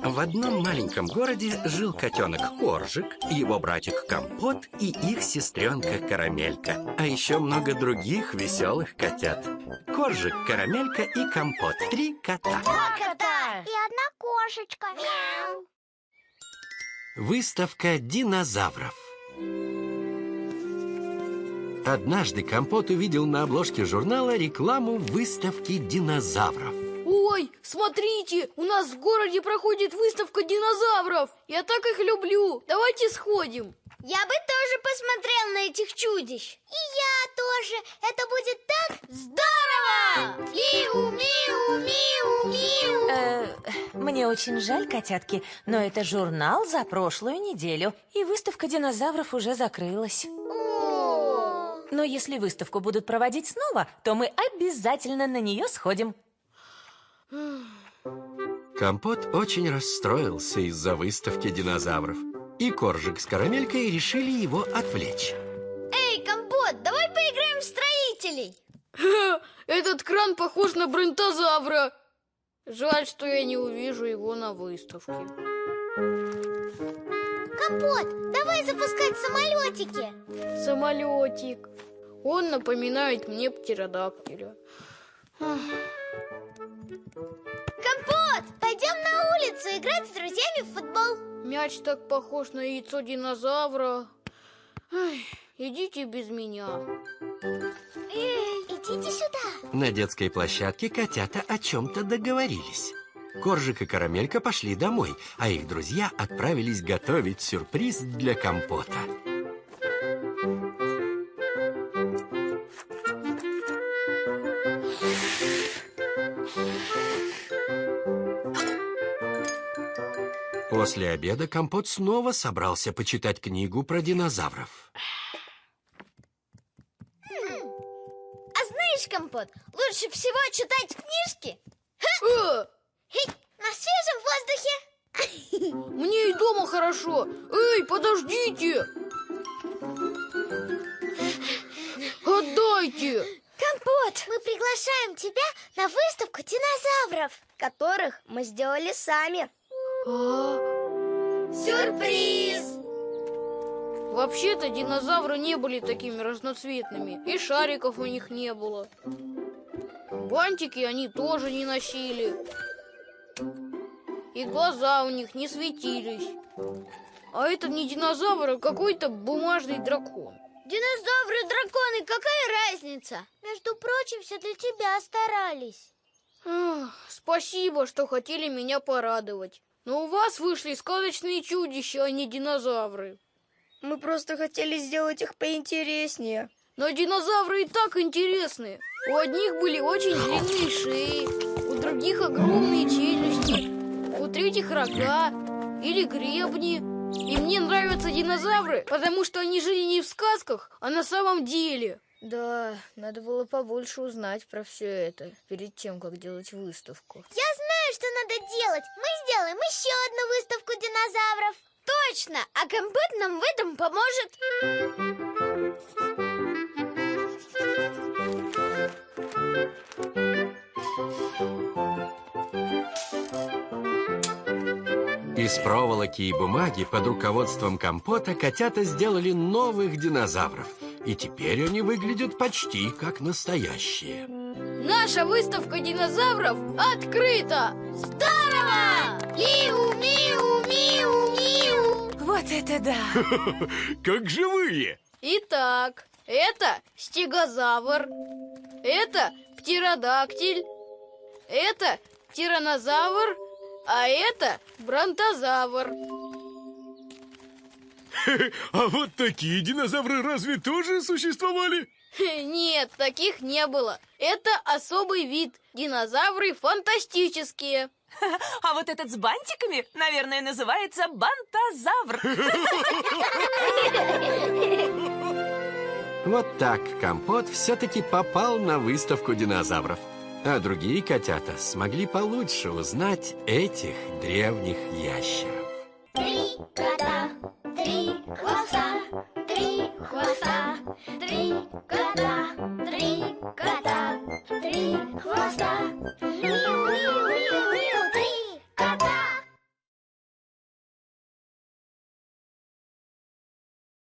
В одном маленьком городе жил котенок Коржик, его братик Компот и их сестренка Карамелька. А еще много других веселых котят. Коржик, Карамелька и Компот. 3 кота. 2 кота. И 1 кошечка. Мяу. Выставка динозавров. Однажды Компот увидел на обложке журнала рекламу выставки динозавров. Ой, смотрите, у нас в городе проходит выставка динозавров. Я так их люблю. Давайте сходим. Я бы тоже посмотрел на этих чудищ. И я тоже. Это будет так здорово! Миу, миу, миу, миу. Мне очень жаль, котятки, но это журнал за прошлую неделю, и выставка динозавров уже закрылась. Но если выставку будут проводить снова, то мы обязательно на нее сходим. Компот очень расстроился из-за выставки динозавров. И Коржик с Карамелькой решили его отвлечь. Эй, Компот, давай поиграем в строителей. Этот кран похож на бронтозавра. Жаль, что я не увижу его на выставке. Компот, давай запускать самолетики. Самолетик. Он напоминает мне птеродактиля. Компот, пойдем на улицу играть с друзьями в футбол. Мяч так похож на яйцо динозавра. Ай, идите без меня. Эй, идите сюда. На детской площадке котята о чем-то договорились. Коржик и Карамелька пошли домой, а их друзья отправились готовить сюрприз для Компота. После обеда Компот снова собрался почитать книгу про динозавров. А знаешь, Компот, лучше всего читать книжки на свежем воздухе. Мне и дома хорошо. Эй, подождите! Отдайте! Компот, мы приглашаем тебя на выставку динозавров, которых мы сделали сами. Сюрприз! Вообще-то динозавры не были такими разноцветными, и шариков у них не было. Бантики они тоже не носили, и глаза у них не светились. А это не динозавр, а какой-то бумажный дракон. Динозавры, драконы, какая разница? Между прочим, все для тебя старались. Спасибо, что хотели меня порадовать. Но у вас вышли сказочные чудища, а не динозавры. Мы просто хотели сделать их поинтереснее. Но динозавры и так интересны. У одних были очень длинные шеи, у других огромные челюсти, у третьих рога или гребни. И мне нравятся динозавры, потому что они жили не в сказках, а на самом деле. Да, надо было побольше узнать про все это перед тем, как делать выставку. Я знаю, что надо делать. Мы сделаем еще одну выставку динозавров. Точно, а Компот нам в этом поможет. Из проволоки и бумаги под руководством Компота котята сделали новых динозавров. И теперь они выглядят почти как настоящие. Наша выставка динозавров открыта! Здорово! Миу, миу, миу, миу. Вот это да! Как живые! Итак, это стегозавр, это птеродактиль, это тираннозавр, а это бронтозавр. А вот такие динозавры разве тоже существовали? Нет, таких не было. Это особый вид. Динозавры фантастические. А вот этот с бантиками, наверное, называется бантозавр. Вот так Компот все-таки попал на выставку динозавров. А другие котята смогли получше узнать этих древних ящеров. 3 кота, 3 хвоста, 3 хвоста, 3 кота, 3 кота, 3 хвоста.